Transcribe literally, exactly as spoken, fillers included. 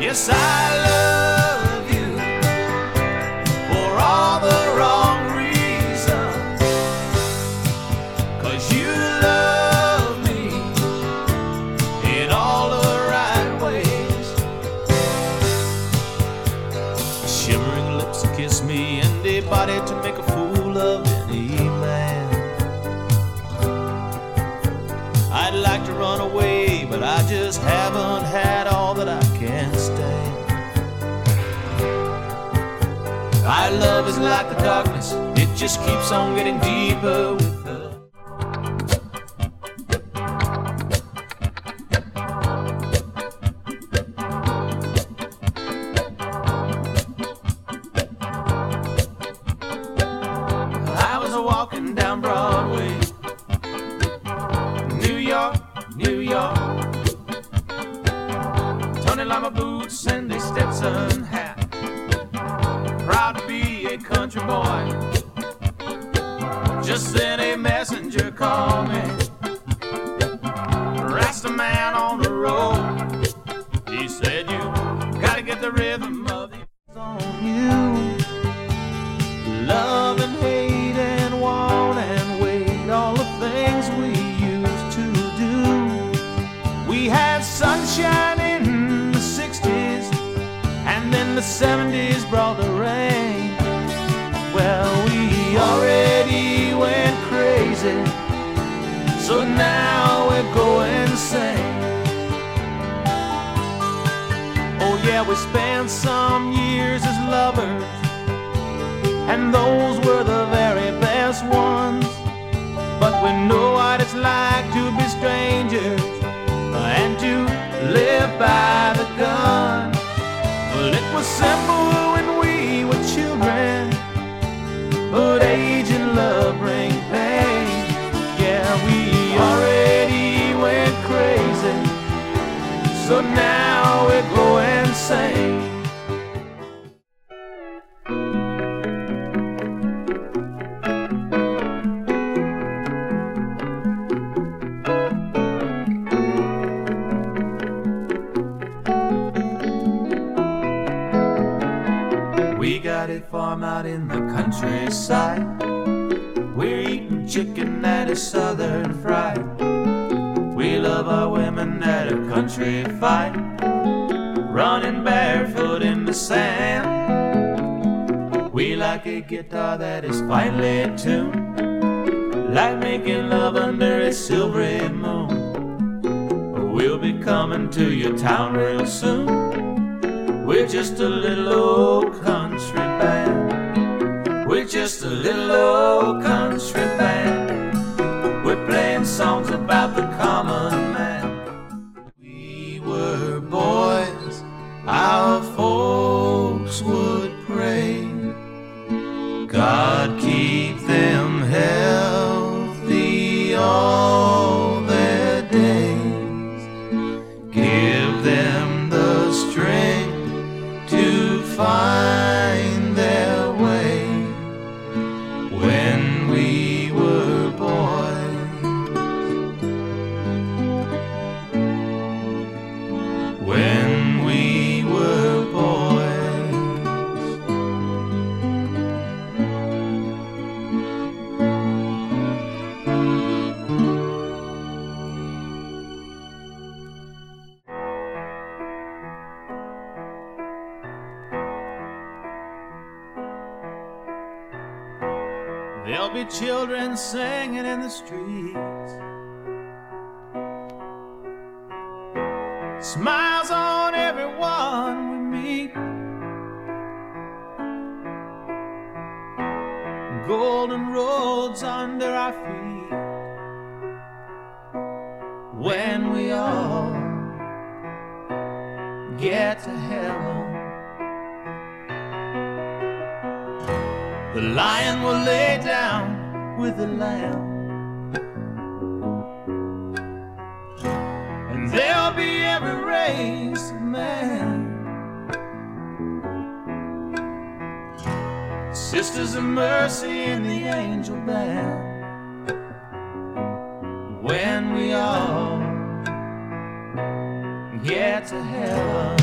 Yes, I love you for all the wrong reasons, 'cause you love me in all the right ways. Shimmering lips to kiss me, and a body to make a fool of any man. I'd like to run away, but I just haven't had all that I can stand. Our love is like the darkness, it just keeps on getting deeper with the I was walking down Broadway, New York, New York, Tony Lama boots and a Stetson hat, proud to be a country boy. Just then a messenger called me, Rasta man on the road. He said, you gotta get the rhythm of the on you. Love and hate and want and wait, all the things we used to do. We had sunshine in the sixties, and then the seventies brought the rain. Well, we already went crazy, so now we're going insane. Oh yeah, we spent some years as lovers, and those were the very best ones. But we know what it's like to be strangers and to live by the gun. Well, it was simple when we were children, but age and love bring pain. Yeah, we already went crazy, so now we're going insane. We got a farm out in the countryside. We're eating chicken that is southern fried. We love our women that are country fine, running barefoot in the sand. We like a guitar that is finely tuned, like making love under a silvery moon. We'll be coming to your town real soon. We're just a little old country band. We're just a little old country band. We're playing songs about the common man. We were boys, our folks would pray, God keep them healthy all their days. Give them the strength to find their way. When we were boys, when we were boys, there'll be children singing in the streets, smiles on everyone we meet, golden roads under our feet. When we all get to heaven, the lion will lay down with the lamb, and there'll be every race of man, sisters of mercy in the angel band. When we all get to heaven,